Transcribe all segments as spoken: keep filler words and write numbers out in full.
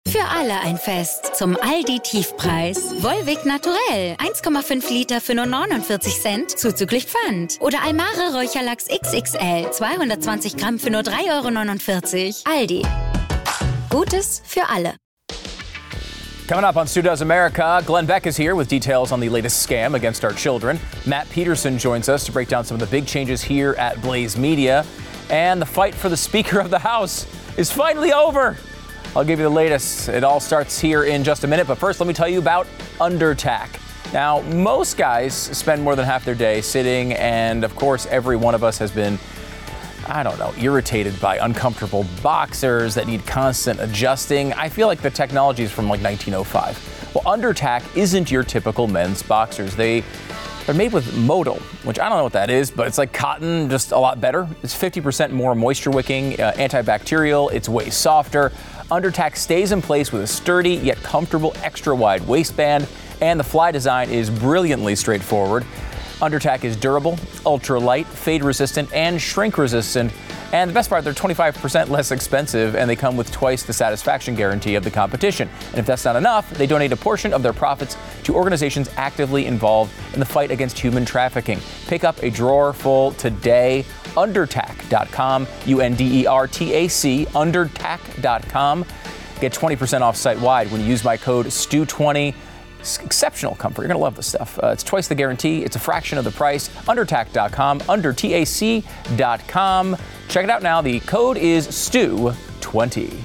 Für alle ein Fest. Zum Aldi-Tiefpreis. Volvic Naturell. eins Komma fünf Liter für nur neunundvierzig Cent. Zuzüglich Pfand. Oder Almare Räucherlachs X X L. zweihundertzwanzig Gramm für nur drei Euro neunundvierzig. Aldi. Gutes für alle. Coming up on Stu Does America, Glenn Beck is here with details on the latest scam against our children. Matt Peterson joins us to break down some of the big changes here at Blaze Media. And the fight for the Speaker of the House is finally over. I'll give you the latest. It all starts here in just a minute. But first, let me tell you about Undertac. Now, most guys spend more than half their day sitting. And of course, every one of us has been, I don't know, irritated by uncomfortable boxers that need constant adjusting. I feel like the technology is from like nineteen oh five. Well, Undertac isn't your typical men's boxers. They, they're made with modal, which I don't know what that is, but it's like cotton, just a lot better. It's fifty percent more moisture wicking, uh, antibacterial. It's way softer. Undertac stays in place with a sturdy yet comfortable extra wide waistband, and the fly design is brilliantly straightforward. Undertac is durable, ultra light, fade resistant, and shrink resistant. And the best part, they're twenty-five percent less expensive, and they come with twice the satisfaction guarantee of the competition. And if that's not enough, they donate a portion of their profits to organizations actively involved in the fight against human trafficking. Pick up a drawer full today. Undertac dot com, U N D E R T A C, undertac dot com. Get twenty percent off site-wide when you use my code S T U twenty. It's exceptional comfort. You're going to love this stuff. Uh, it's twice the guarantee. It's a fraction of the price. Undertac dot com, under T A C dot com. Check it out now. The code is S T U twenty.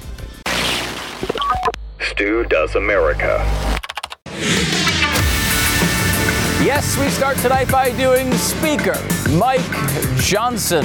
Stu Does America. Yes, we start tonight by doing Speaker Mike Johnson.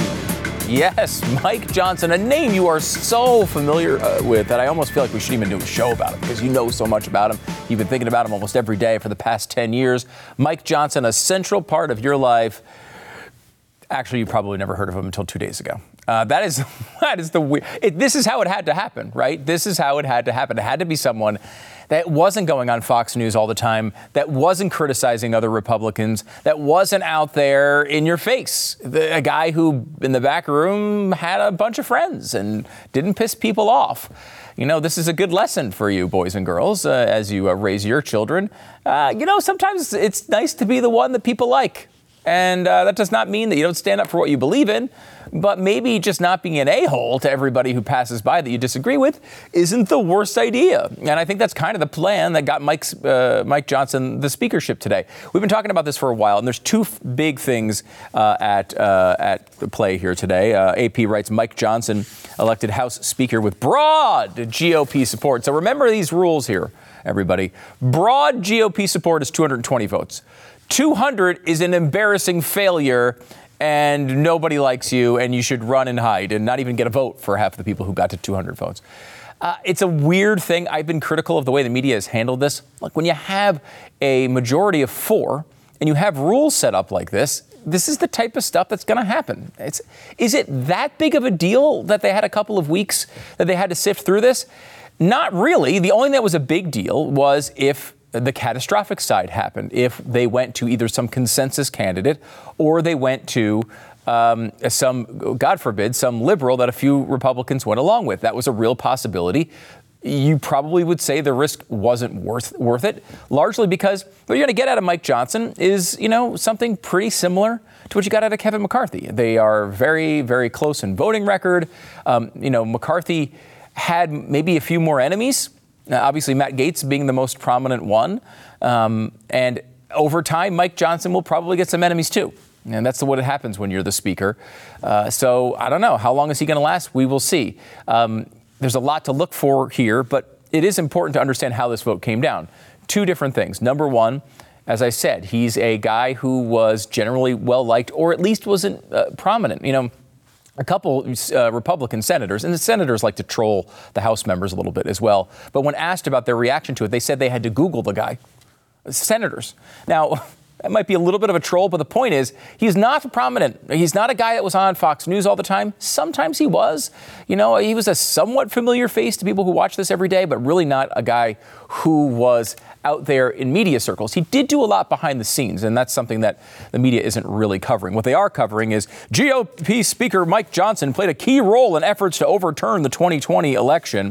Yes, Mike Johnson, a name you are so familiar uh, with that I almost feel like we shouldn't even do a show about him because you know so much about him. You've been thinking about him almost every day for the past ten years. Mike Johnson, a central part of your life. Actually, you probably never heard of him until two days ago. Uh, that is that is the weird. It, this is how it had to happen, right? This is how it had to happen. It had to be someone that wasn't going on Fox News all the time, that wasn't criticizing other Republicans, that wasn't out there in your face. The, a guy who, in the back room, had a bunch of friends and didn't piss people off. You know, this is a good lesson for you, boys and girls, uh, as you uh, raise your children. Uh, you know, sometimes it's nice to be the one that people like. And uh, that does not mean that you don't stand up for what you believe in, but maybe just not being an a-hole to everybody who passes by that you disagree with isn't the worst idea. And I think that's kind of the plan that got Mike's, uh, Mike Johnson the speakership today. We've been talking about this for a while, and there's two f- big things uh, at uh, at the play here today. Uh, A P writes, Mike Johnson elected House Speaker with broad G O P support. So remember these rules here, everybody. Broad G O P support is two hundred twenty votes. two hundred is an embarrassing failure, and nobody likes you, and you should run and hide and not even get a vote for half the people who got to two hundred votes. Uh, it's a weird thing. I've been critical of the way the media has handled this. Like, when you have a majority of four and you have rules set up like this, this is the type of stuff that's going to happen. It's, is it that big of a deal that they had a couple of weeks that they had to sift through this? Not really. The only thing that was a big deal was if the catastrophic side happened, if they went to either some consensus candidate or they went to um, some, God forbid, some liberal that a few Republicans went along with. That was a real possibility. You probably would say the risk wasn't worth worth it, largely because what you're going to get out of Mike Johnson is, you know, something pretty similar to what you got out of Kevin McCarthy. They are very, very close in voting record. Um, you know, McCarthy had maybe a few more enemies. Uh, obviously, Matt Gaetz being the most prominent one. Um, and over time, Mike Johnson will probably get some enemies, too. And that's what happens when you're the speaker. Uh, so I don't know. How long is he going to last? We will see. Um, there's a lot to look for here, but it is important to understand how this vote came down. Two different things. Number one, as I said, he's a guy who was generally well-liked, or at least wasn't uh, prominent. You know, a couple uh, Republican senators, and the senators like to troll the House members a little bit as well. But when asked about their reaction to it, they said they had to Google the guy. Senators. Now, that might be a little bit of a troll, but the point is, he's not prominent. He's not a guy that was on Fox News all the time. Sometimes he was. You know, he was a somewhat familiar face to people who watch this every day, but really not a guy who was out there in media circles. He did do a lot behind the scenes, and that's something that the media isn't really covering. What they are covering is G O P Speaker Mike Johnson played a key role in efforts to overturn the twenty twenty election.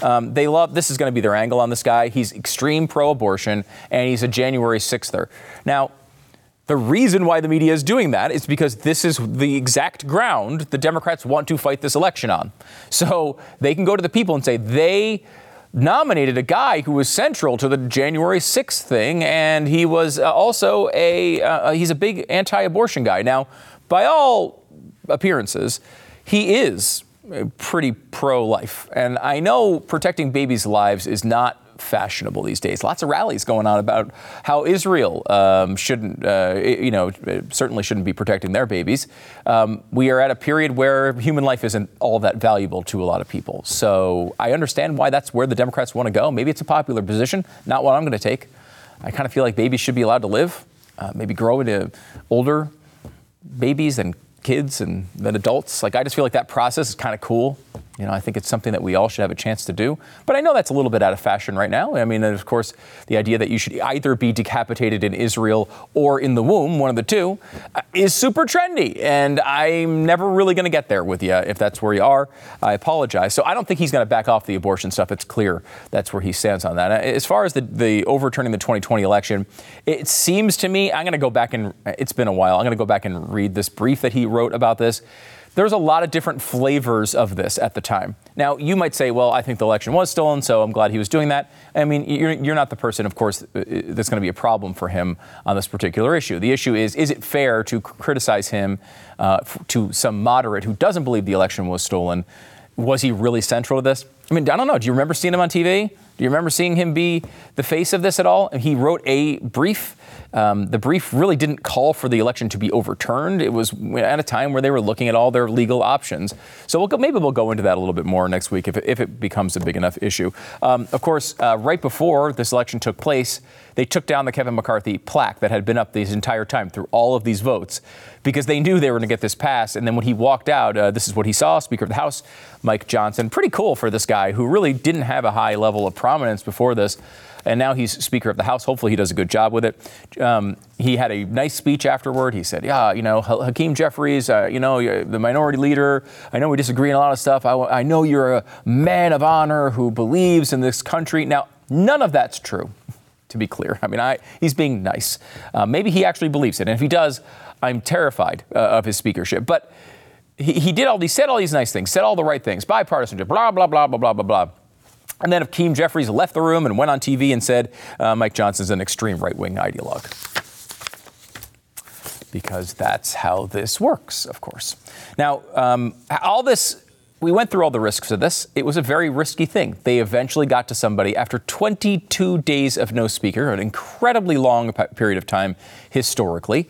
Um, they love, this is going to be their angle on this guy. He's extreme pro-abortion, and he's a January sixther. Now, the reason why the media is doing that is because this is the exact ground the Democrats want to fight this election on. So they can go to the people and say they nominated a guy who was central to the January sixth thing, and he was uh, also a, uh, he's a big anti-abortion guy. Now, by all appearances, he is pretty pro-life. And I know protecting babies' lives is not fashionable these days. Lots of rallies going on about how Israel um, shouldn't, uh, you know, certainly shouldn't be protecting their babies. Um, we are at a period where human life isn't all that valuable to a lot of people. So I understand why that's where the Democrats want to go. Maybe it's a popular position, not what I'm going to take. I kind of feel like babies should be allowed to live, uh, maybe grow into older babies and kids and then adults. Like, I just feel like that process is kind of cool. You know, I think it's something that we all should have a chance to do. But I know that's a little bit out of fashion right now. I mean, and of course, the idea that you should either be decapitated in Israel or in the womb, one of the two, uh, is super trendy. And I'm never really going to get there with you if that's where you are. I apologize. So I don't think he's going to back off the abortion stuff. It's clear that's where he stands on that. As far as the, the overturning the twenty twenty election, it seems to me, I'm going to go back and, it's been a while, I'm going to go back and read this brief that he wrote about this. There's a lot of different flavors of this at the time. Now, you might say, well, I think the election was stolen, so I'm glad he was doing that. I mean, you're, you're not the person, of course, that's going to be a problem for him on this particular issue. The issue is, is it fair to criticize him uh, to some moderate who doesn't believe the election was stolen? Was he really central to this? I mean, I don't know. Do you remember seeing him on T V? Do you remember seeing him be the face of this at all? He wrote a brief. Um, the brief really didn't call for the election to be overturned. It was at a time where they were looking at all their legal options. So we'll go, maybe we'll go into that a little bit more next week if it, if it becomes a big enough issue. Um, of course, uh, right before this election took place, they took down the Kevin McCarthy plaque that had been up this entire time through all of these votes because they knew they were going to get this passed. And then when he walked out, uh, this is what he saw, Speaker of the House, Mike Johnson. Pretty cool for this guy who really didn't have a high level of prominence before this. And now he's Speaker of the House. Hopefully he does a good job with it. Um, he had a nice speech afterward. He said, yeah, you know, Hakeem Jeffries, uh, you know, the minority leader. I know we disagree on a lot of stuff. I, I know you're a man of honor who believes in this country. Now, none of that's true, to be clear. I mean, I, he's being nice. Uh, maybe he actually believes it. And if he does, I'm terrified uh, of his speakership. But he, he did all these, said all these nice things, said all the right things, bipartisanship, blah, blah, blah, blah, blah, blah, blah. And then Hakeem Jeffries left the room and went on T V and said, uh, Mike Johnson's an extreme right-wing ideologue. Because that's how this works, of course. Now, um, all this, we went through all the risks of this. It was a very risky thing. They eventually got to somebody after twenty-two days of no speaker, an incredibly long period of time historically.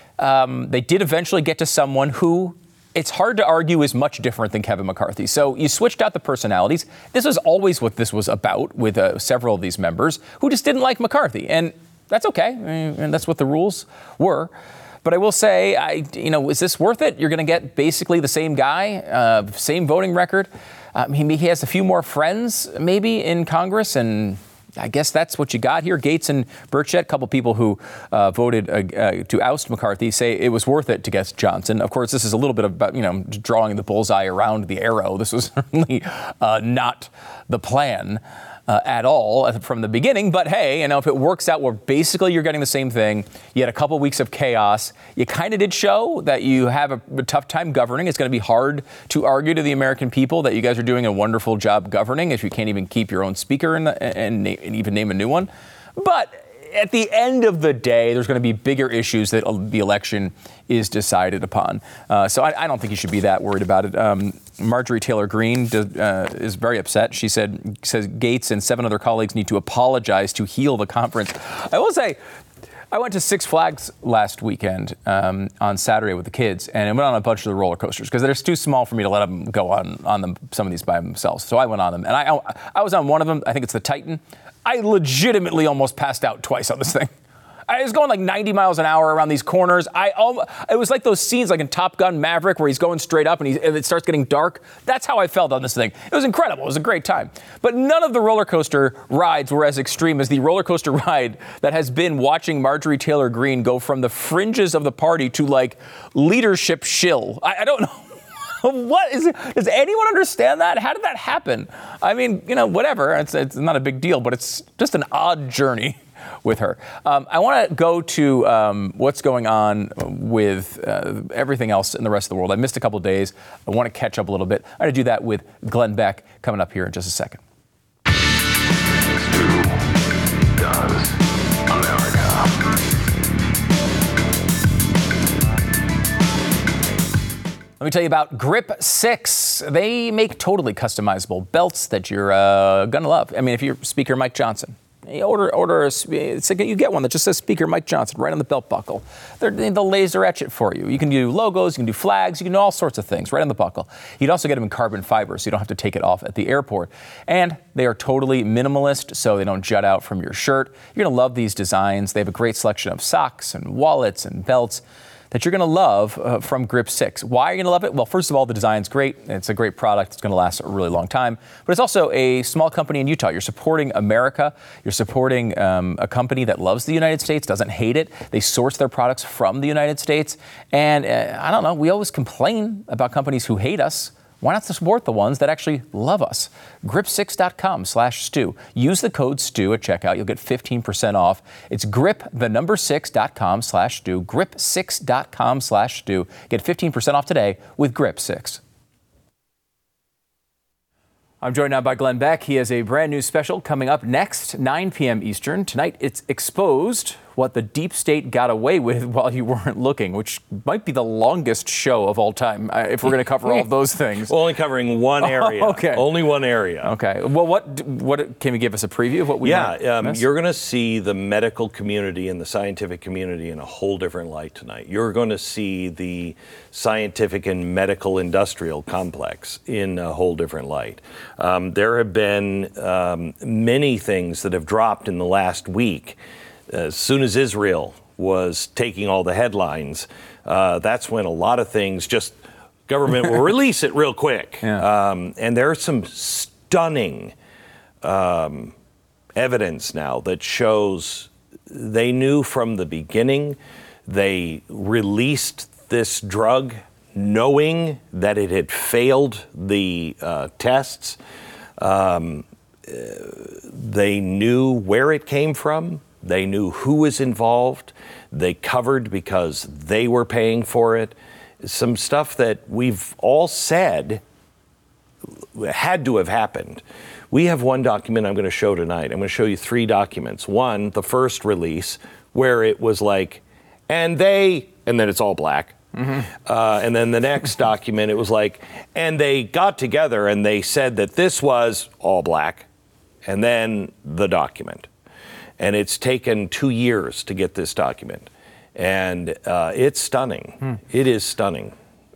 Um, they did eventually get to someone who, it's hard to argue, is much different than Kevin McCarthy. So you switched out the personalities. This was always what this was about with uh, several of these members who just didn't like McCarthy. And that's okay. I mean, and that's what the rules were. But I will say, I, you know, is this worth it? You're going to get basically the same guy, uh, same voting record. Um, he, he has a few more friends maybe in Congress, and I guess that's what you got here. Gates and Burchett, a couple people who uh, voted uh, uh, to oust McCarthy, say it was worth it to get Johnson. Of course, this is a little bit about, you know, drawing the bullseye around the arrow. This was certainly uh, not the plan uh, at all from the beginning. But hey, you know, if it works out where basically you're getting the same thing, you had a couple weeks of chaos. You kind of did show that you have a, a tough time governing. It's going to be hard to argue to the American people that you guys are doing a wonderful job governing if you can't even keep your own speaker and, and, and even name a new one. But at the end of the day, there's going to be bigger issues that the election is decided upon. Uh, so I, I don't think you should be that worried about it. Um, Marjorie Taylor Greene does, uh, is very upset. She said, says Gates and seven other colleagues need to apologize to heal the conference. I will say, I went to Six Flags last weekend um, on Saturday with the kids, and I went on a bunch of the roller coasters because they're too small for me to let them go on, on them, some of these by themselves. So I went on them, and I, I was on one of them. I think it's the Titan. I legitimately almost passed out twice on this thing. I was going like ninety miles an hour around these corners. I almost, it was like those scenes like in Top Gun Maverick where he's going straight up and, he's, and it starts getting dark. That's how I felt on this thing. It was incredible. It was a great time. But none of the roller coaster rides were as extreme as the roller coaster ride that has been watching Marjorie Taylor Greene go from the fringes of the party to like leadership shill. I, I don't know. What is it? Does anyone understand that? How did that happen? I mean, you know, whatever. It's, it's not a big deal, but it's just an odd journey with her. Um, I want to go to um, what's going on with uh, everything else in the rest of the world. I missed a couple of days. I want to catch up a little bit. I'm going to do that with Glenn Beck coming up here in just a second. Stu does America. Let me tell you about Grip six. They make totally customizable belts that you're uh, going to love. I mean, if you're Speaker Mike Johnson, you order, order a, it's like you get one that just says Speaker Mike Johnson right on the belt buckle. They're, they'll laser etch it for you. You can do logos, you can do flags, you can do all sorts of things right on the buckle. You'd also get them in carbon fiber, so you don't have to take it off at the airport. And they are totally minimalist, so they don't jut out from your shirt. You're going to love these designs. They have a great selection of socks and wallets and belts that you're going to love uh, from Grip six. Why are you going to love it? Well, first of all, the design's great. It's a great product. It's going to last a really long time. But it's also a small company in Utah. You're supporting America. You're supporting um, a company that loves the United States, doesn't hate it. They source their products from the United States. And uh, I don't know, we always complain about companies who hate us. Why not support the ones that actually love us? grip six dot com slash Stu. Use the code Stu at checkout. You'll get fifteen percent off. It's grip, the number six dot com slash Stu. grip six dot com slash Stu. Get fifteen percent off today with Grip six. I'm joined now by Glenn Beck. He has a brand new special coming up next, nine p.m. Eastern. Tonight, it's Exposed, what the deep state got away with while you weren't looking, which might be the longest show of all time, uh, if we're going to cover all of those things. We're only covering one area. Oh, okay. Only one area. Okay. Well, what, what can you give us a preview of what we Yeah, might um, miss? You're going to see the medical community and the scientific community in a whole different light tonight. You're going to see the scientific and medical industrial complex in a whole different light. Um, there have been um, many things that have dropped in the last week. As soon as Israel was taking all the headlines, uh, that's when a lot of things just, government will release it real quick. Yeah. Um, and there are some stunning um, evidence now that shows they knew from the beginning. They released this drug knowing that it had failed the uh, tests. Um, uh, they knew where it came from. They knew who was involved. They covered because they were paying for it. Some stuff that we've all said had to have happened. We have one document I'm going to show tonight. I'm going to show you three documents. One, the first release, where it was like, and they, and then it's all black. Mm-hmm. Uh, and then the next document, it was like, and they got together and they said that this was all black. And then the document. And it's taken two years to get this document. And uh, it's stunning. Hmm. It is stunning.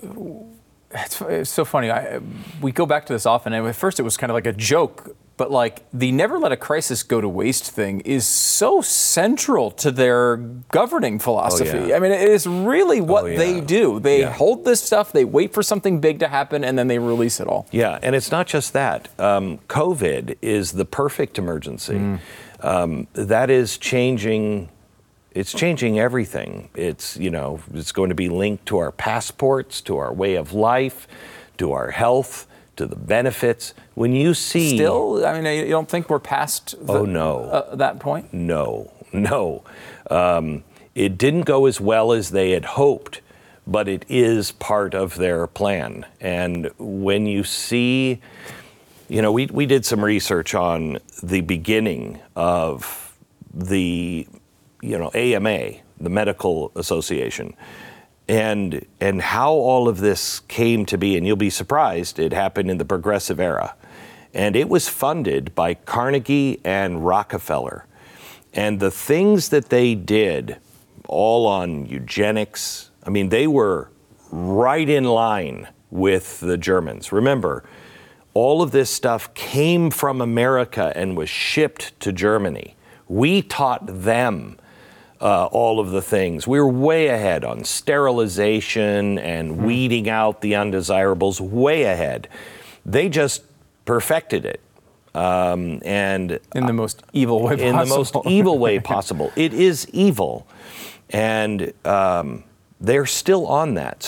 It's, it's so funny. I, we go back to this often, and at first it was kind of like a joke, but like the never let a crisis go to waste thing is so central to their governing philosophy. Oh, yeah. I mean, it is really what oh, yeah. they do. They yeah. hold this stuff, they wait for something big to happen, and then they release it all. Yeah, and it's not just that. Um, COVID is the perfect emergency. Mm. Um, that is changing, it's changing everything. It's, you know, it's going to be linked to our passports, to our way of life, to our health, to the benefits. When you see... Still? I mean, you don't think we're past the, oh, no. uh, that point? No, no. Um, it didn't go as well as they had hoped, but it is part of their plan. And when you see... You know, we, we did some research on the beginning of the, you know, A M A, the Medical Association, and and how all of this came to be. And you'll be surprised, it happened in the Progressive Era. And it was funded by Carnegie and Rockefeller. And the things that they did, all on eugenics, I mean, they were right in line with the Germans. Remember, all of this stuff came from America and was shipped to Germany. We taught them uh, all of the things. We were way ahead on sterilization and mm. weeding out the undesirables, way ahead. They just perfected it. Um, and in the most evil way possible. In the most evil way possible. It is evil. And um, they're still on that, Stu.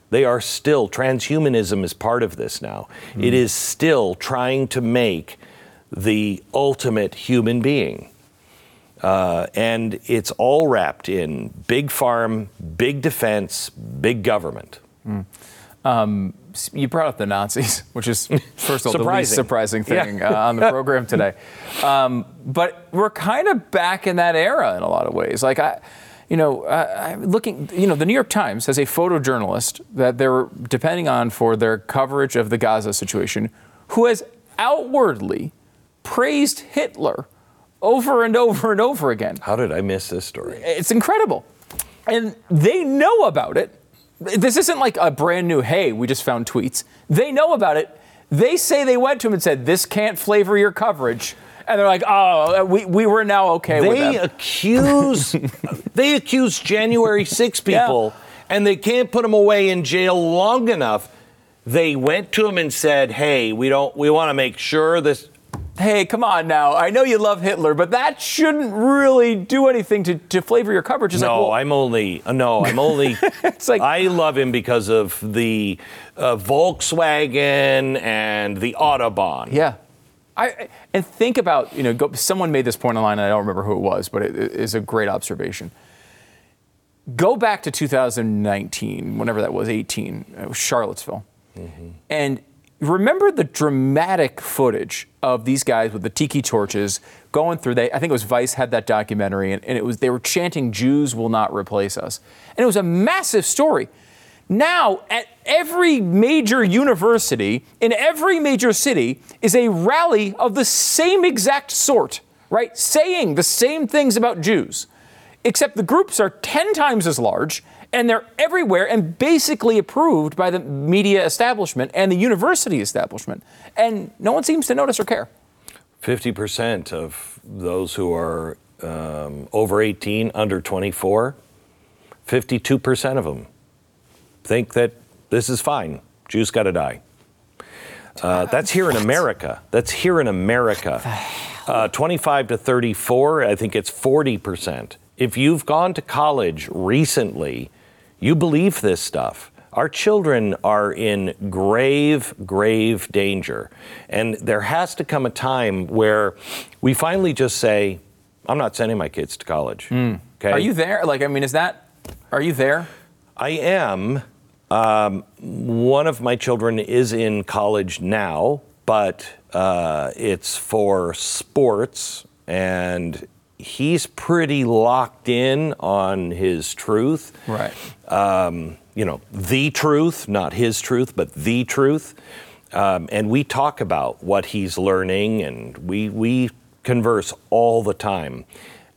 They are still, transhumanism is part of this now. Mm. It is still trying to make the ultimate human being. Uh, and it's all wrapped in big farm, big defense, big government. Mm. Um, you brought up the Nazis, which is, first of all, the least surprising thing yeah. uh, on the program today. Um, but we're kind of back in that era in a lot of ways. Like, I, you know, uh, I'm looking, you know, the New York Times has a photojournalist that they're depending on for their coverage of the Gaza situation, who has outwardly praised Hitler over and over and over again. How did I miss this story? It's incredible. And they know about it. This isn't like a brand new, hey, we just found tweets. They know about it. They say they went to him and said, this can't flavor your coverage. And they're like, oh, we, we were now okay they with them. Accuse, they accuse January sixth people, yeah. and they can't put them away in jail long enough. They went to him and said, hey, we don't, we want to make sure this... Hey, come on now. I know you love Hitler, but that shouldn't really do anything to, to flavor your coverage. It's no, like, well, I'm only, no, I'm only, it's like, I love him because of the uh, Volkswagen and the Autobahn. Yeah. I And think about, you know, go, someone made this point online, and I don't remember who it was, but it, it is a great observation. Go back to two thousand nineteen, whenever that was, eighteen, it was Charlottesville. Mm-hmm. And remember the dramatic footage of these guys with the tiki torches going through. They, I think it was Vice had that documentary, and, and it was they were chanting, "Jews will not replace us," and it was a massive story. Now, at every major university in every major city is a rally of the same exact sort, right? Saying the same things about Jews, except the groups are ten times as large. And they're everywhere and basically approved by the media establishment and the university establishment. And no one seems to notice or care. fifty percent of those who are um, over eighteen, under twenty-four, fifty-two percent of them think that this is fine. Jews got to die. Uh, that's here in America. That's here in America. Uh, twenty-five to thirty-four, I think it's forty percent. If you've gone to college recently, you believe this stuff. Our children are in grave, grave danger. And there has to come a time where we finally just say, I'm not sending my kids to college. Mm. Okay? Are you there? Like, I mean, is that, are you there? I am. Um, one of my children is in college now, but uh, it's for sports, and he's pretty locked in on his truth. Right. Um, you know, the truth, not his truth, but the truth. Um, and we talk about what he's learning, and we we converse all the time.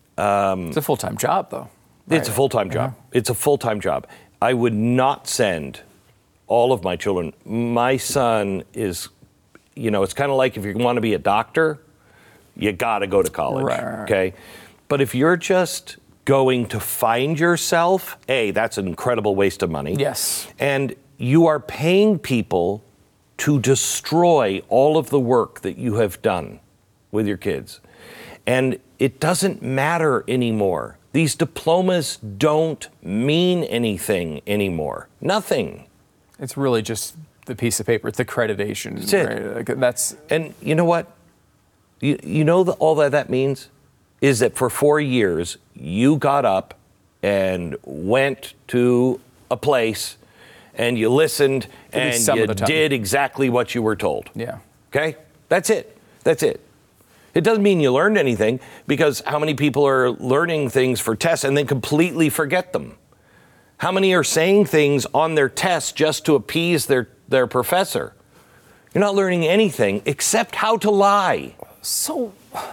Um, it's a full-time job, though. Right? It's a full-time job. Yeah. It's a full-time job. I would not send all of my children. My son is, you know, it's kind of like if you want to be a doctor, you got to go to college, right, right, right. Okay? But if you're just going to find yourself, A, that's an incredible waste of money. Yes. And you are paying people to destroy all of the work that you have done with your kids. And it doesn't matter anymore. These diplomas don't mean anything anymore. Nothing. It's really just the piece of paper. It's accreditation. That's it. Right? Like, that's. And you know what? You, you know the, all that that means is that for four years, you got up and went to a place and you listened and you did exactly what you were told. Yeah. Okay? That's it. That's it. It doesn't mean you learned anything, because how many people are learning things for tests and then completely forget them? How many are saying things on their tests just to appease their, their professor? You're not learning anything except how to lie. So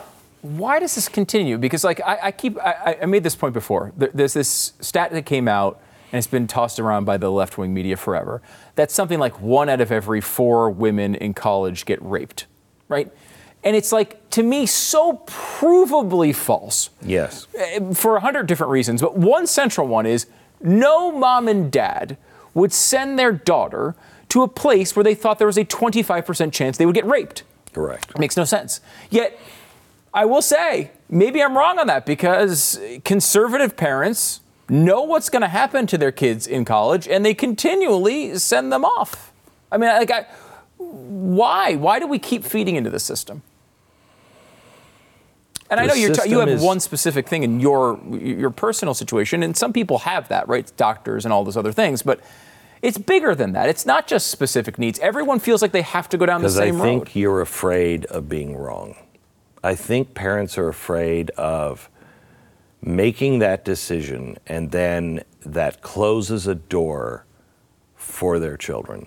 why does this continue? Because like I, I keep, I, I made this point before. There's this stat that came out, and it's been tossed around by the left-wing media forever, that something like one out of every four women in college get raped, right? And it's like, to me, so provably false. Yes. For a hundred different reasons. But one central one is no mom and dad would send their daughter to a place where they thought there was a twenty-five percent chance they would get raped. Correct. It makes no sense. Yet, I will say, maybe I'm wrong on that, because conservative parents know what's going to happen to their kids in college, and they continually send them off. I mean, like, I, why? Why do we keep feeding into the system? And I know you're t- you have is, one specific thing in your your personal situation, and some people have that, right? Doctors and all those other things, but it's bigger than that. It's not just specific needs. Everyone feels like they have to go down the same road. Because I think you're afraid of being wrong. I think parents are afraid of making that decision, and then that closes a door for their children.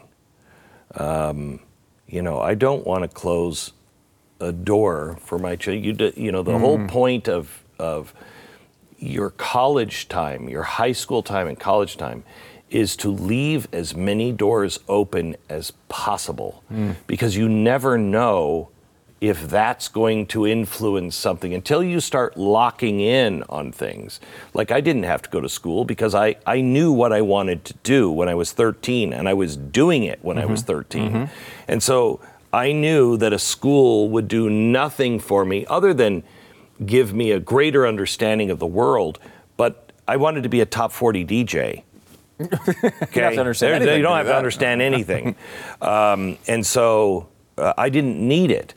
Um, you know, I don't want to close a door for my child. You, do, you know, the mm. whole point of of your college time, your high school time and college time, is to leave as many doors open as possible, mm. because you never know if that's going to influence something until you start locking in on things. Like, I didn't have to go to school because I, I knew what I wanted to do when I was thirteen, and I was doing it when mm-hmm. I was thirteen. Mm-hmm. And so I knew that a school would do nothing for me other than give me a greater understanding of the world, but I wanted to be a top forty D J. Okay? You have to understand anything. You don't have to understand anything. um, and so uh, I didn't need it.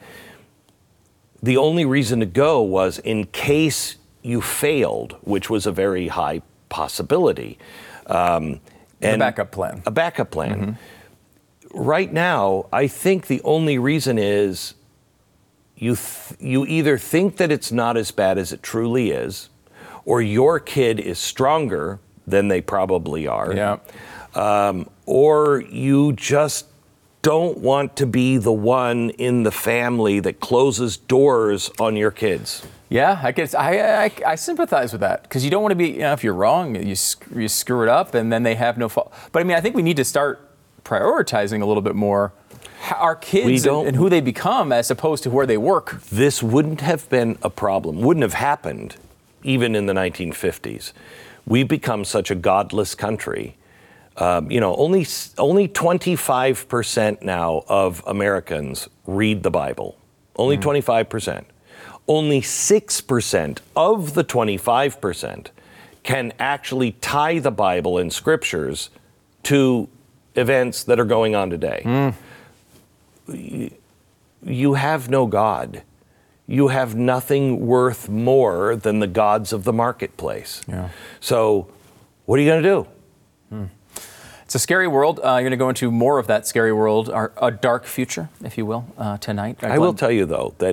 The only reason to go was in case you failed, which was a very high possibility. Um, and a backup plan. A backup plan. Mm-hmm. Right now, I think the only reason is you th- you either think that it's not as bad as it truly is, or your kid is stronger than they probably are. Yeah. Um, or you just don't want to be the one in the family that closes doors on your kids. Yeah, I guess I I, I sympathize with that, because you don't want to be, you know, if you're wrong, you you screw it up, and then they have no fault. But I mean, I think we need to start prioritizing a little bit more our kids and, and who they become as opposed to where they work. This wouldn't have been a problem, wouldn't have happened even in the nineteen fifties. We've become such a godless country. Um, you know, only only twenty-five percent now of Americans read the Bible. Only mm. twenty-five percent. Only six percent of the twenty-five percent can actually tie the Bible and scriptures to events that are going on today. Mm. You, you have no God. You have nothing worth more than the gods of the marketplace. Yeah. So what are you going to do? Mm. It's a scary world. Uh, you're going to go into more of that scary world, our, a dark future, if you will, uh, tonight. I will tell you, though, that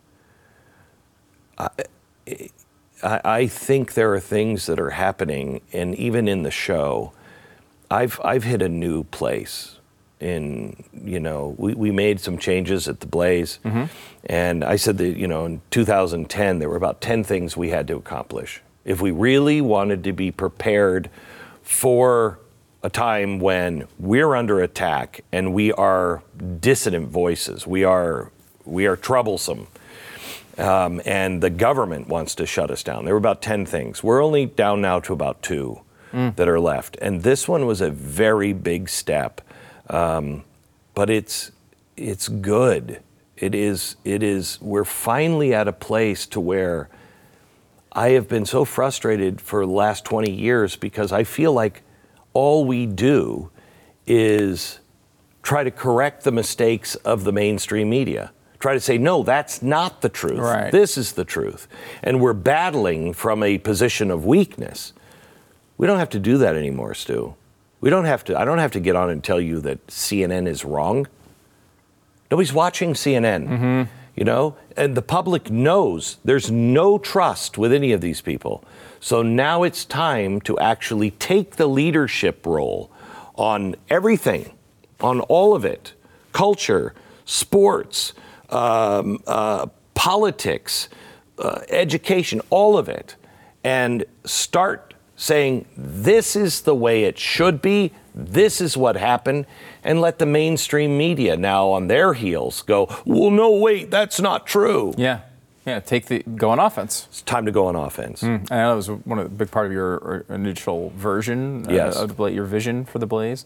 I, I think there are things that are happening, and even in the show, I've I've hit a new place. In, you know, we, we made some changes at the Blaze, mm-hmm. and I said that, you know, in two thousand ten, there were about ten things we had to accomplish. If we really wanted to be prepared for a time when we're under attack and we are dissident voices, we are we are troublesome, um, and the government wants to shut us down. There were about ten things. We're only down now to about two mm. that are left, and this one was a very big step. Um, but it's it's good. It is it is. We're finally at a place to where I have been so frustrated for the last twenty years because I feel like all we do is try to correct the mistakes of the mainstream media. Try to say, no, that's not the truth. Right. This is the truth. And we're battling from a position of weakness. We don't have to do that anymore, Stu. We don't have to, I don't have to get on and tell you that C N N is wrong. Nobody's watching C N N, mm-hmm. you know? And the public knows there's no trust with any of these people. So now it's time to actually take the leadership role on everything, on all of it. Culture, sports, um, uh, politics, uh, education, all of it. And start saying, this is the way it should be, this is what happened, and let the mainstream media now on their heels go, well, no, wait, that's not true. Yeah, yeah, take the, go on offense. It's time to go on offense. Mm. I know that was one of the big part of your initial version, yes. uh, of the, your vision for the Blaze.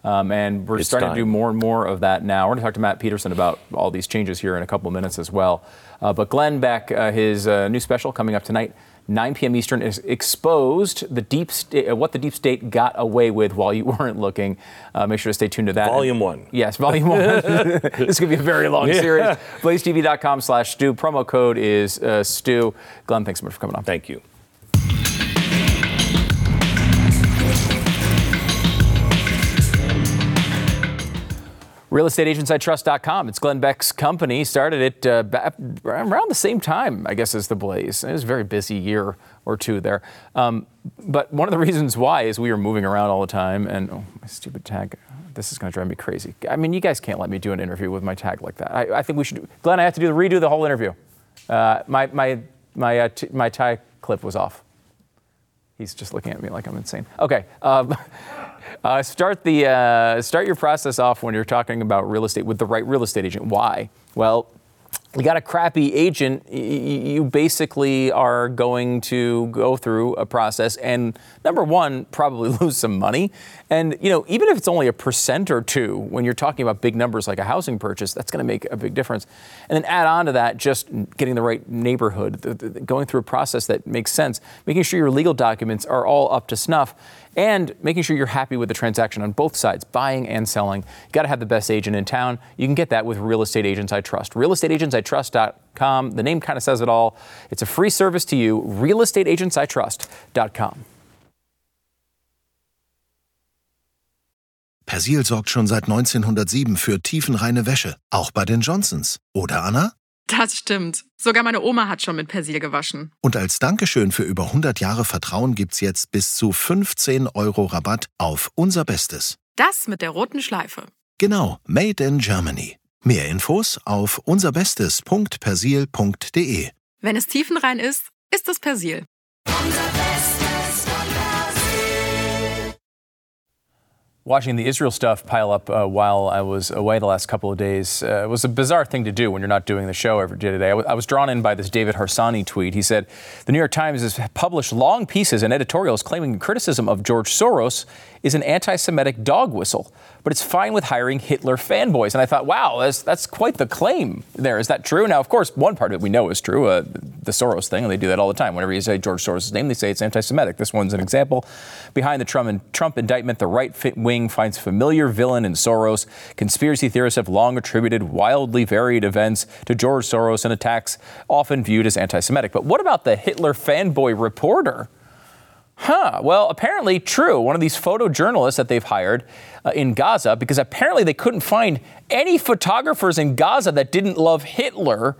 Um, and we're It's starting time. to do more and more of that now. We're going to talk to Matt Peterson about all these changes here in a couple of minutes as well. Uh, but Glenn Beck, uh, his uh, new special coming up tonight, nine p.m. Eastern, is Exposed, the deep sta- uh, what the deep state got away with while you weren't looking. Uh, make sure to stay tuned to that. Volume one. Yes, volume one. This could be a very long Yeah. series. blaze t v dot com slash Stu. Promo code is uh, Stu. Glenn, thanks so much for coming on. Thank you. real estate agents I trust dot com. It's Glenn Beck's company. Started it uh, back around the same time, I guess, as the Blaze. It was a very busy year or two there. Um, but one of the reasons why is we were moving around all the time. And oh, my stupid tag. This is going to drive me crazy. I mean, you guys can't let me do an interview with my tag like that. I, I think we should. Glenn, I have to do redo the whole interview. Uh, my my my uh, t- my tie clip was off. He's just looking at me like I'm insane. Okay. Um, Uh, start the uh, start your process off when you're talking about real estate with the right real estate agent. Why? Well, you got a crappy agent, y- you basically are going to go through a process and, number one, probably lose some money. And, you know, even if it's only a percent or two, when you're talking about big numbers like a housing purchase, that's going to make a big difference. And then add on to that, just getting the right neighborhood, the, the, going through a process that makes sense, making sure your legal documents are all up to snuff, and making sure you're happy with the transaction on both sides, buying and selling. You got to have the best agent in town. You can get that with Real Estate Agents I Trust. real estate agents I trust dot com. The name kind of says it all. It's a free service to you. real estate agents I trust dot com. Persil sorgt schon seit neunzehnhundertsieben für tiefenreine Wäsche, auch bei den Johnsons. Oder, Anna? Das stimmt. Sogar meine Oma hat schon mit Persil gewaschen. Und als Dankeschön für über hundert Jahre Vertrauen gibt's jetzt bis zu fünfzehn Euro Rabatt auf unser Bestes. Das mit der roten Schleife. Genau, Made in Germany. Mehr Infos auf unserbestes punkt persil punkt de. Wenn es tiefenrein ist, ist es Persil. Watching the Israel stuff pile up uh, while I was away the last couple of days uh, was a bizarre thing to do when you're not doing the show every day today. I, w- I was drawn in by this David Harsanyi tweet. He said, the New York Times has published long pieces and editorials claiming criticism of George Soros is an anti-Semitic dog whistle, but it's fine with hiring Hitler fanboys. And I thought, wow, that's, that's quite the claim there. Is that true? Now, of course, one part of it we know is true, uh, the Soros thing, and they do that all the time. Whenever you say George Soros' name, they say it's anti-Semitic. This one's an example. Behind the Trump, and Trump indictment, the right wing finds familiar villain in Soros. Conspiracy theorists have long attributed wildly varied events to George Soros and attacks often viewed as anti-Semitic. But what about the Hitler fanboy reporter? Huh. Well, apparently true. One of these photojournalists that they've hired uh, in Gaza, because apparently they couldn't find any photographers in Gaza that didn't love Hitler.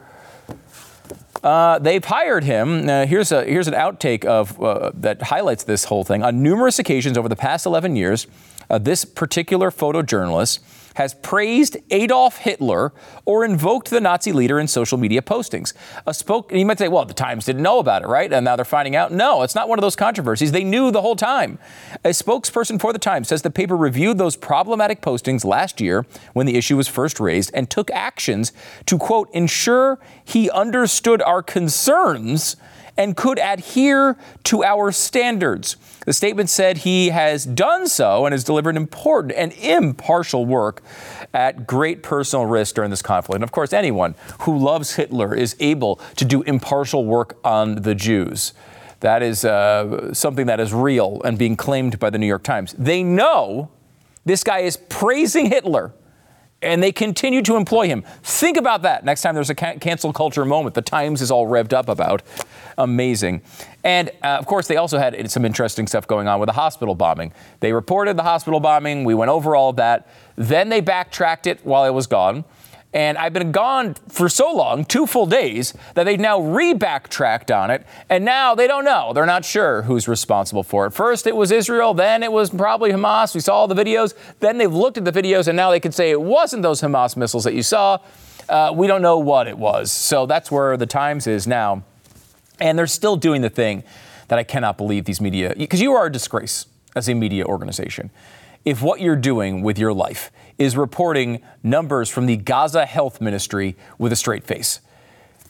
Uh, they've hired him. Uh, here's a here's an outtake of uh, that highlights this whole thing. On numerous occasions over the past eleven years, uh, this particular photojournalist has praised Adolf Hitler or invoked the Nazi leader in social media postings. A spoke, and you might say, well, the Times didn't know about it, right? And now they're finding out. No, it's not one of those controversies. They knew the whole time. A spokesperson for the Times says the paper reviewed those problematic postings last year when the issue was first raised and took actions to, quote, ensure he understood our concerns and could adhere to our standards. The statement said he has done so and has delivered important and impartial work at great personal risk during this conflict. And of course, anyone who loves Hitler is able to do impartial work on the Jews. That is uh, something that is real and being claimed by the New York Times. They know this guy is praising Hitler, and they continue to employ him. Think about that next time there's a can- cancel culture moment the Times is all revved up about. Amazing. And, uh, of course, they also had some interesting stuff going on with the hospital bombing. They reported the hospital bombing. We went over all of that. Then they backtracked it while I was gone. And I've been gone for so long, two full days, that they've now re-backtracked on it. And now they don't know. They're not sure who's responsible for it. First, it was Israel. Then it was probably Hamas. We saw all the videos. Then they've looked at the videos, and now they can say it wasn't those Hamas missiles that you saw. Uh, we don't know what it was. So that's where the Times is now. And they're still doing the thing that I cannot believe these media, because you are a disgrace as a media organization. If what you're doing with your life is reporting numbers from the Gaza Health Ministry with a straight face.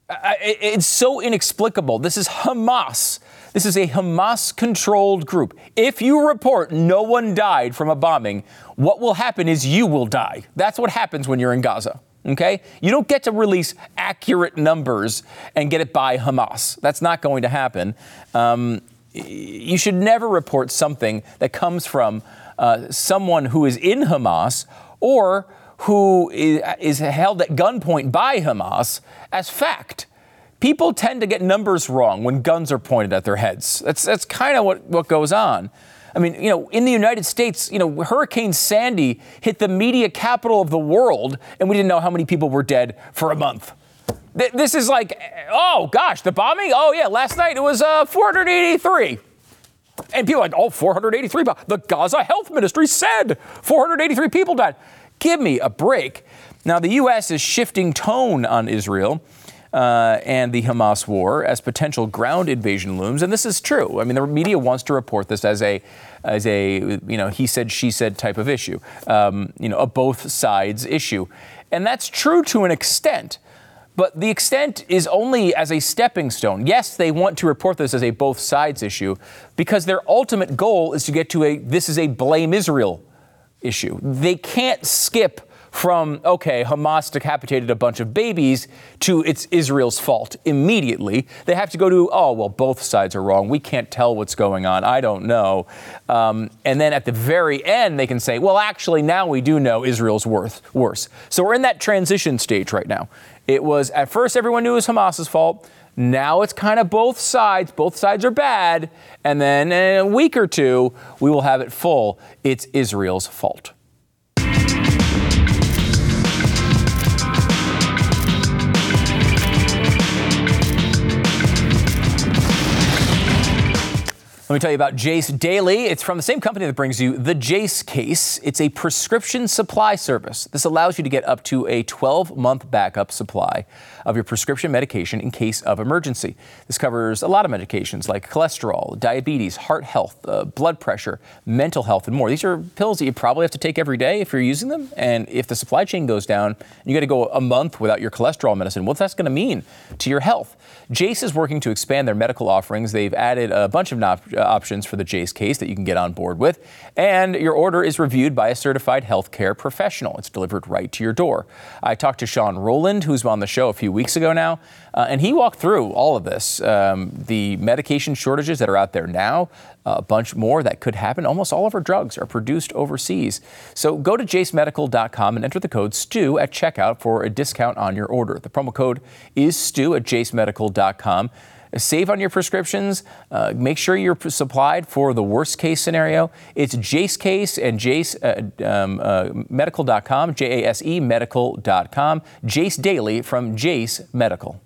I, it's so inexplicable. This is Hamas. This is a Hamas-controlled group. If you report no one died from a bombing, what will happen is you will die. That's what happens when you're in Gaza. Okay? You don't get to release accurate numbers and get it by Hamas. That's not going to happen. Um, you should never report something that comes from uh, someone who is in Hamas or who is, is held at gunpoint by Hamas as fact. People tend to get numbers wrong when guns are pointed at their heads. That's that's kind of what, what goes on. I mean, you know, in the United States, you know, Hurricane Sandy hit the media capital of the world, and we didn't know how many people were dead for a month. Th- this is like, oh, gosh, the bombing? Oh, yeah, last night it was uh, four hundred eighty-three. And people are like, oh, four hundred eighty-three. The Gaza Health Ministry said four hundred eighty-three people died. Give me a break. Now, the U S is shifting tone on Israel Uh, and the Hamas war as potential ground invasion looms, and this is true. I mean, the media wants to report this as a, as a you know, he said, she said type of issue, um, you know, a both sides issue, and that's true to an extent. But the extent is only as a stepping stone. Yes, they want to report this as a both sides issue because their ultimate goal is to get to a this is a blame Israel issue. They can't skip from, okay, Hamas decapitated a bunch of babies to it's Israel's fault immediately. They have to go to, oh, well, both sides are wrong. We can't tell what's going on. I don't know. Um, and then at the very end, they can say, well, actually, now we do know Israel's worth, worse. So we're in that transition stage right now. It was, at first, everyone knew it was Hamas's fault. Now it's kind of both sides. Both sides are bad. And then in a week or two, we will have it full. It's Israel's fault. Let me tell you about Jase Daily. It's from the same company that brings you the Jase Case. It's a prescription supply service. This allows you to get up to a twelve-month backup supply of your prescription medication in case of emergency. This covers a lot of medications like cholesterol, diabetes, heart health, uh, blood pressure, mental health, and more. These are pills that you probably have to take every day if you're using them. And if the supply chain goes down, you got to go a month without your cholesterol medicine. What's that going to mean to your health? Jase is working to expand their medical offerings. They've added a bunch of not- options for the Jase Case that you can get on board with. And your order is reviewed by a certified healthcare professional. It's delivered right to your door. I talked to Sean Rowland, who's on the show a few weeks ago now, uh, and he walked through all of this. Um, the medication shortages that are out there now, uh, a bunch more that could happen. Almost all of our drugs are produced overseas. So go to jase medical dot com and enter the code STU at checkout for a discount on your order. The promo code is STU at jase medical dot com. Save on your prescriptions. Uh, make sure you're supplied for the worst case scenario. It's Jase Case and Jase uh, um, uh, medical dot com, J A S E medical dot com. Jase Daily from Jase Medical.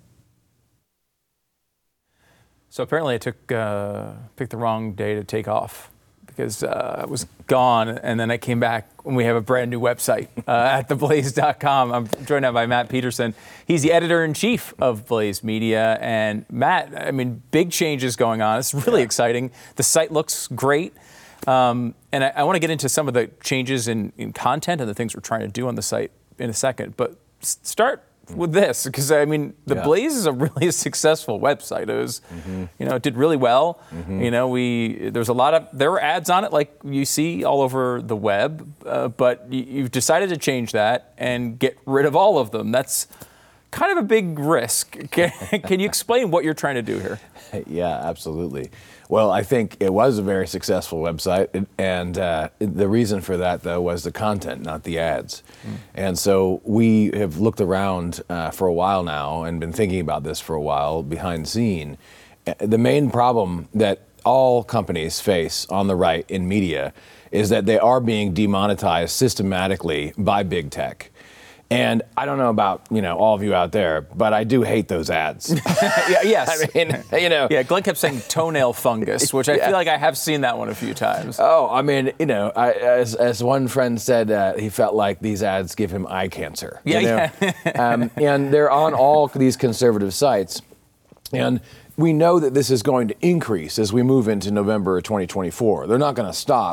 So apparently I took uh, picked the wrong day to take off because uh, I was gone, and then I came back when we have a brand new website uh, at the blaze dot com. I'm joined now by Matt Peterson. He's the editor-in-chief of Blaze Media. And Matt, I mean, big changes going on. It's really yeah. exciting. The site looks great. Um, and I, I want to get into some of the changes in, in content and the things we're trying to do on the site in a second. But start with this, because I mean, the yeah. Blaze is a really successful website. It was, mm-hmm. you know, it did really well. Mm-hmm. You know, we there's a lot of there were ads on it, like you see all over the web. Uh, but you, you've decided to change that and get rid of all of them. That's kind of a big risk. Can, can you explain what you're trying to do here? Yeah, absolutely. Well, I think it was a very successful website, and uh, the reason for that, though, was the content, not the ads. Mm. And so we have looked around uh, for a while now and been thinking about this for a while behind the scene. The main problem that all companies face on the right in media is that they are being demonetized systematically by big tech. And I don't know about, you know, all of you out there, but I do hate those ads. yeah, yes. I mean, you know. Yeah, Glenn kept saying toenail fungus, which I yeah. feel like I have seen that one a few times. Oh, I mean, you know, I, as as one friend said, uh, he felt like these ads give him eye cancer. Yeah, you know? yeah. um, and they're on all these conservative sites. And we know that this is going to increase as we move into November twenty twenty-four. They're not going to stop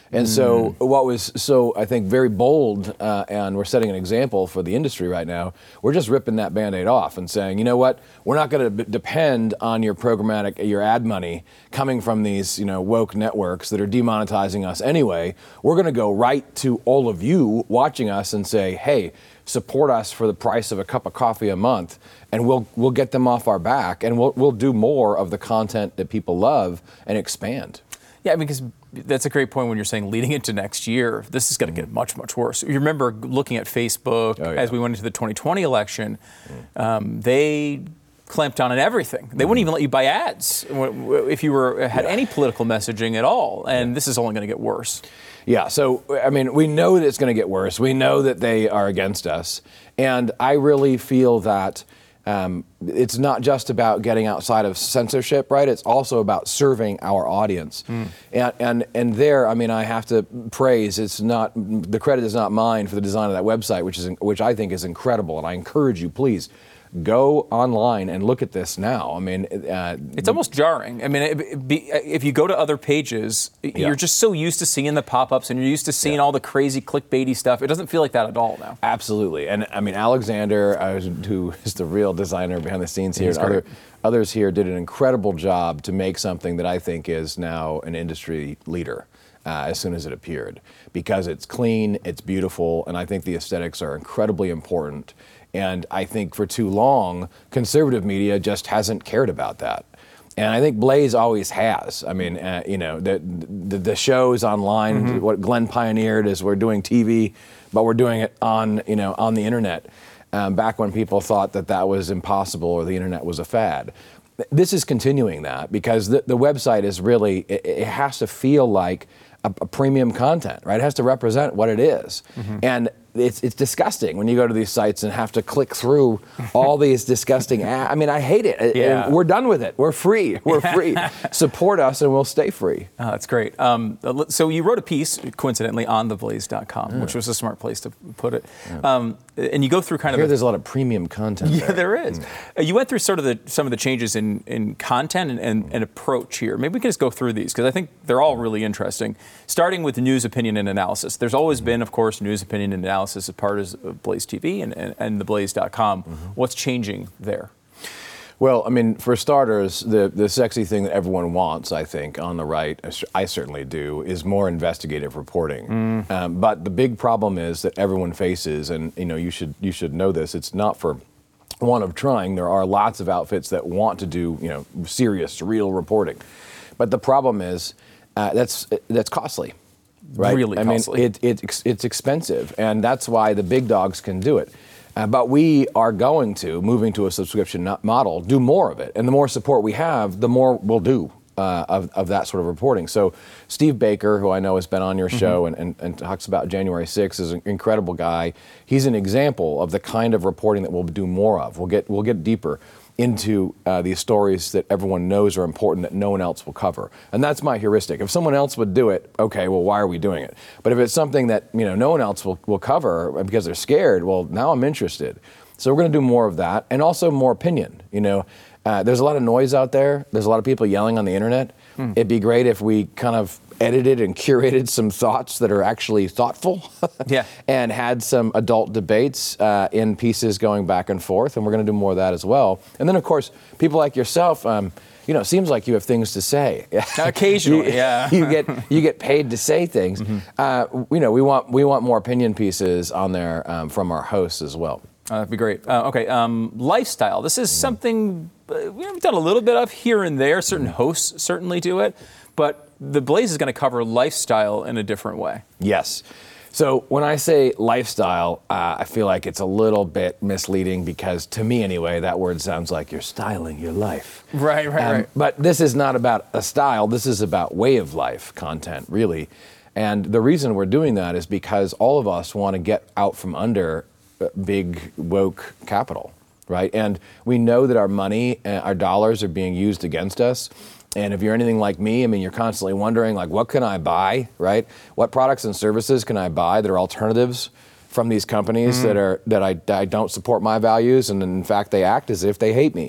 And so what was so, I think, very bold, uh, and we're setting an example for the industry right now, we're just ripping that Band-Aid off and saying, you know what, we're not going to b- depend on your programmatic, your ad money coming from these, you know, woke networks that are demonetizing us anyway. We're going to go right to all of you watching us and say, hey, support us for the price of a cup of coffee a month, and we'll we'll get them off our back, and we'll we'll do more of the content that people love and expand. Yeah, because that's a great point when you're saying leading into next year, this is going to get much, much worse. You remember looking at Facebook Oh, yeah. as we went into the twenty twenty election, um, they clamped down on everything. They wouldn't even let you buy ads if you were had any political messaging at all, and this is only going to get worse. Yeah, so, I mean, we know that it's going to get worse. We know that they are against us. And I really feel that um, it's not just about getting outside of censorship, right? It's also about serving our audience. Mm. And, and and there, I mean, I have to praise, it's not, the credit is not mine for the design of that website, which is which I think is incredible. And I encourage you, please, go online and look at this now. I mean, uh, it's almost jarring. I mean, it, it be, if you go to other pages, Yeah. you're just so used to seeing the pop-ups and you're used to seeing Yeah. all the crazy clickbaity stuff. It doesn't feel like that at all now. Absolutely. And I mean, Alexander, uh, who is the real designer behind the scenes here, He's and other, great. others here did an incredible job to make something that I think is now an industry leader. Uh, as soon as it appeared, because it's clean, it's beautiful, and I think the aesthetics are incredibly important. And I think for too long, conservative media just hasn't cared about that. And I think Blaze always has. I mean, uh, you know, the, the the shows online, mm-hmm. what Glenn pioneered is we're doing T V, but we're doing it on, you know, on the internet. Um, back when people thought that that was impossible or the internet was a fad. This is continuing that because the, the website is really, it, it has to feel like a, a premium content, right? It has to represent what it is. Mm-hmm. And it's it's disgusting when you go to these sites and have to click through all these disgusting ads. I mean, I hate it. Yeah. We're done with it. We're free. We're free. Support us and we'll stay free. Oh, that's great. Um, so you wrote a piece, coincidentally, on the blaze dot com, yeah. which was a smart place to put it. Yeah. Um, and you go through kind I of... hear a, there's a lot of premium content Yeah, there, there is. Mm. Uh, you went through sort of the, some of the changes in, in content and, and, and approach here. Maybe we can just go through these, because I think they're all really interesting. Starting with news, opinion, and analysis. There's always mm-hmm. been, of course, news, opinion, and analysis as part of Blaze T V and, and, and the blaze dot com. Mm-hmm. What's changing there? Well, I mean, for starters, the, the sexy thing that everyone wants, I think, on the right, I certainly do, is more investigative reporting. Mm. Um, but the big problem is that everyone faces, and you know, you should you should know this. It's not for want of trying. There are lots of outfits that want to do, you know, serious, real reporting. But the problem is uh, that's that's costly. Right? Really I costly. mean, it, it, it's expensive, and that's why the big dogs can do it. Uh, but we are going to, moving to a subscription model, do more of it. And the more support we have, the more we'll do uh, of, of that sort of reporting. So Steve Baker, who I know has been on your show mm-hmm. and, and, and talks about January sixth, is an incredible guy. He's an example of the kind of reporting that we'll do more of. We'll get, we'll get deeper into uh, these stories that everyone knows are important that no one else will cover. And that's my heuristic. If someone else would do it, okay, well, why are we doing it? But if it's something that, you know, no one else will, will cover because they're scared, well, now I'm interested. So we're going to do more of that, and also more opinion. You know, uh, there's a lot of noise out there. There's a lot of people yelling on the internet. Hmm. It'd be great if we kind of edited and curated some thoughts that are actually thoughtful yeah. and had some adult debates uh, in pieces going back and forth, and we're going to do more of that as well. And then, of course, people like yourself, um, you know, it seems like you have things to say. Occasionally, you, yeah. you get you get paid to say things. Mm-hmm. Uh, you know, we want we want more opinion pieces on there um, from our hosts as well. Uh, that'd be great. Uh, okay, um, lifestyle. This is something uh, we've done a little bit of here and there. Certain hosts certainly do it, but the Blaze is going to cover lifestyle in a different way. Yes. So when I say lifestyle, uh, I feel like it's a little bit misleading because, to me anyway, that word sounds like you're styling your life. Right, right, um, right. But this is not about a style. This is about way of life content, really. And the reason we're doing that is because all of us want to get out from under big woke capital, right? And we know that our money, uh, our dollars are being used against us. And if you're anything like me, I mean, you're constantly wondering, like, what can I buy, right? What products and services can I buy that are alternatives from these companies mm. that are that I, I don't support my values, and in fact, they act as if they hate me.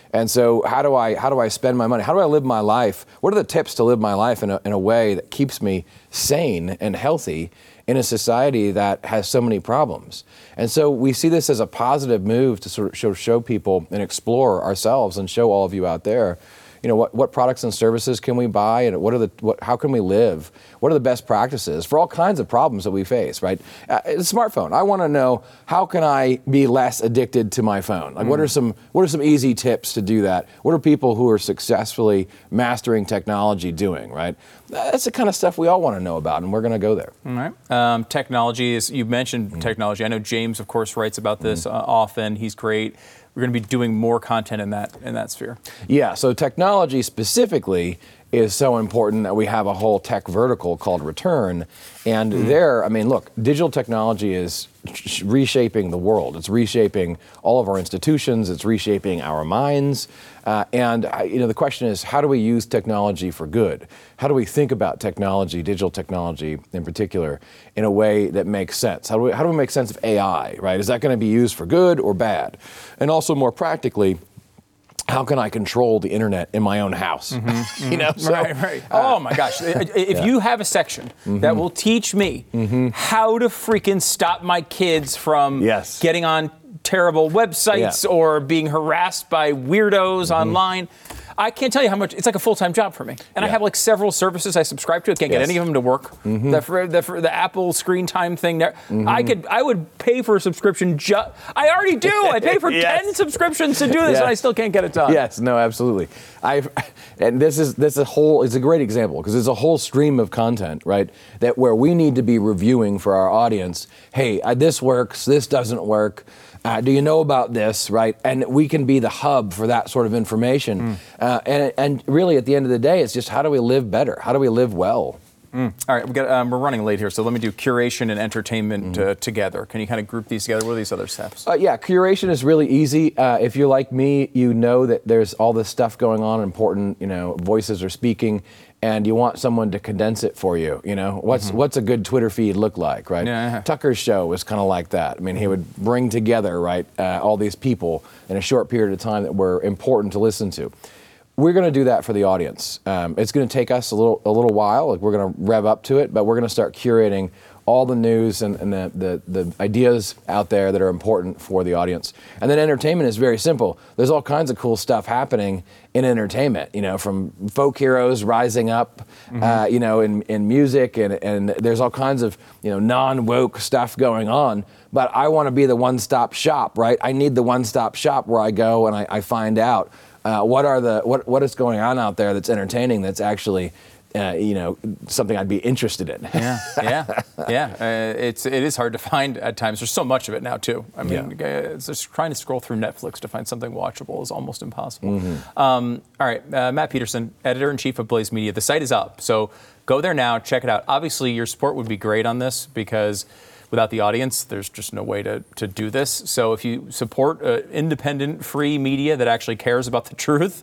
And so how do I how do I spend my money? How do I live my life? What are the tips to live my life in a, in a way that keeps me sane and healthy in a society that has so many problems? And so we see this as a positive move to sort of show, show people and explore ourselves and show all of you out there, you know, what, what products and services can we buy, and what are the what, how can we live? What are the best practices for all kinds of problems that we face, right? Uh, a smartphone. I want to know, how can I be less addicted to my phone? Like, mm. what are some what are some easy tips to do that? What are people who are successfully mastering technology doing, right? That's the kind of stuff we all want to know about, and we're going to go there. All right. Um, technology is, you mentioned mm. technology. I know James, of course, writes about this mm. uh, often. He's great. We're going to be doing more content in that in that sphere. Yeah, so technology specifically is so important that we have a whole tech vertical called Return. And mm. there, I mean, look, digital technology is sh- reshaping the world. It's reshaping all of our institutions. It's reshaping our minds. Uh, and, uh, you know, the question is, how do we use technology for good? How do we think about technology, digital technology in particular, in a way that makes sense? How do we, how do we make sense of A I, right? Is that going to be used for good or bad? And also, more practically, how can I control the internet in my own house? Mm-hmm, mm-hmm. You know, so, right, right. Uh, oh my gosh! If yeah. you have a section mm-hmm. that will teach me mm-hmm. how to freaking stop my kids from yes. getting on terrible websites yeah. or being harassed by weirdos mm-hmm. online, I can't tell you how much. It's like a full-time job for me. And yeah. I have like several services I subscribe to. I can't yes. get any of them to work. Mm-hmm. The, for, the, for the Apple screen time thing there. Mm-hmm. I could, I would pay for a subscription. Ju- I already do. I pay for yes. ten subscriptions to do this, yeah. and I still can't get it done. Yes, no, absolutely. I, and this is this is a whole. It's a great example because there's a whole stream of content, right? That where we need to be reviewing for our audience. Hey, uh, this works. This doesn't work. Uh, do you know about this, right? And we can be the hub for that sort of information. Mm. Uh, and, and really, at the end of the day, it's just how do we live better? How do we live well? Mm. All right, we got, um, we're running late here, so let me do curation and entertainment mm. uh, together. Can you kind of group these together? What are these other steps? Uh, yeah, curation is really easy. Uh, if you're like me, you know that there's all this stuff going on, important, you know, voices are speaking, and you want someone to condense it for you. You know, what's mm-hmm. what's a good Twitter feed look like, right? Yeah. Tucker's show was kind of like that. I mean, he would bring together, right, uh, all these people in a short period of time that were important to listen to. We're going to do that for the audience. Um, it's going to take us a little a little while. Like, we're going to rev up to it, but we're going to start curating all the news and, and the, the, the ideas out there that are important for the audience. And then entertainment is very simple. There's all kinds of cool stuff happening in entertainment, you know, from folk heroes rising up, mm-hmm. uh, you know, in, in music, and, and there's all kinds of, you know, non-woke stuff going on. But I want to be the one-stop shop, right? I need the one-stop shop where I go and I, I find out uh, what are the what what is going on out there that's entertaining, that's actually Uh, you know, something I'd be interested in. yeah, yeah, yeah. Uh, it's it is hard to find at times. There's so much of it now too. I mean, yeah. uh, just trying to scroll through Netflix to find something watchable is almost impossible. Mm-hmm. Um, all right, uh, Matt Peterson, editor-in-chief of Blaze Media. The site is up, so go there now, check it out. Obviously, your support would be great on this because without the audience, there's just no way to, to do this. So if you support uh, independent, free media that actually cares about the truth,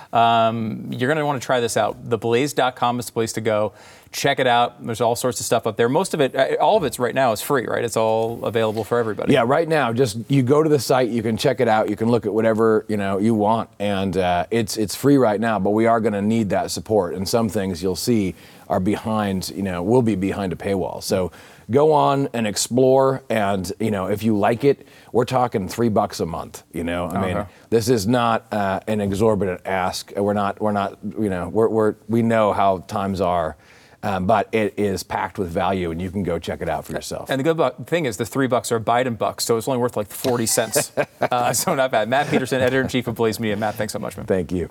Um, you're going to want to try this out. the blaze dot com is the place to go. Check it out. There's all sorts of stuff up there. Most of it, all of it's right now is free, right? It's all available for everybody. Yeah, right now, just you go to the site, you can check it out, you can look at whatever you know you want, and uh, it's it's free right now. But we are going to need that support, and some things you'll see are behind, you know, will be behind a paywall. So go on and explore, and you know, if you like it, we're talking three bucks a month. You know, I okay. mean, this is not uh, an exorbitant ask. We're not, we're not, you know, we're, we're we know how times are, um, but it is packed with value, and you can go check it out for yourself. And the good bu- thing is, the three bucks are Biden bucks, so it's only worth like forty cents. uh, so not bad. Matt Peterson, editor-in-chief of Blaze Media. Matt, thanks so much, man. Thank you.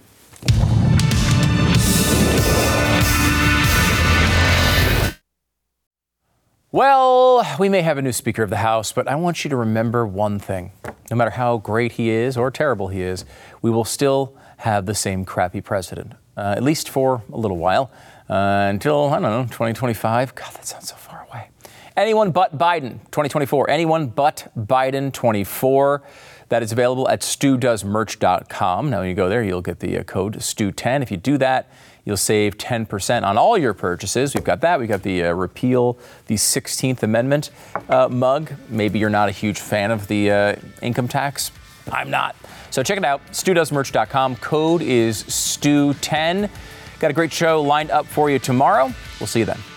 Well, we may have a new Speaker of the House, but I want you to remember one thing. No matter how great he is or terrible he is, we will still have the same crappy president, uh, at least for a little while, uh, until, I don't know, twenty twenty-five. God, that sounds so far away. Anyone but Biden, twenty twenty-four. Anyone but Biden, twenty-four. That is available at stu does merch dot com. Now, when you go there, you'll get the uh, code stu ten. If you do that, you'll save ten percent on all your purchases. We've got that. We've got the uh, repeal the sixteenth Amendment uh, mug. Maybe you're not a huge fan of the uh, income tax I'm not. So check it out, stu does merch dot com. Code is Stu ten. Got a great show lined up for you tomorrow. We'll see you then.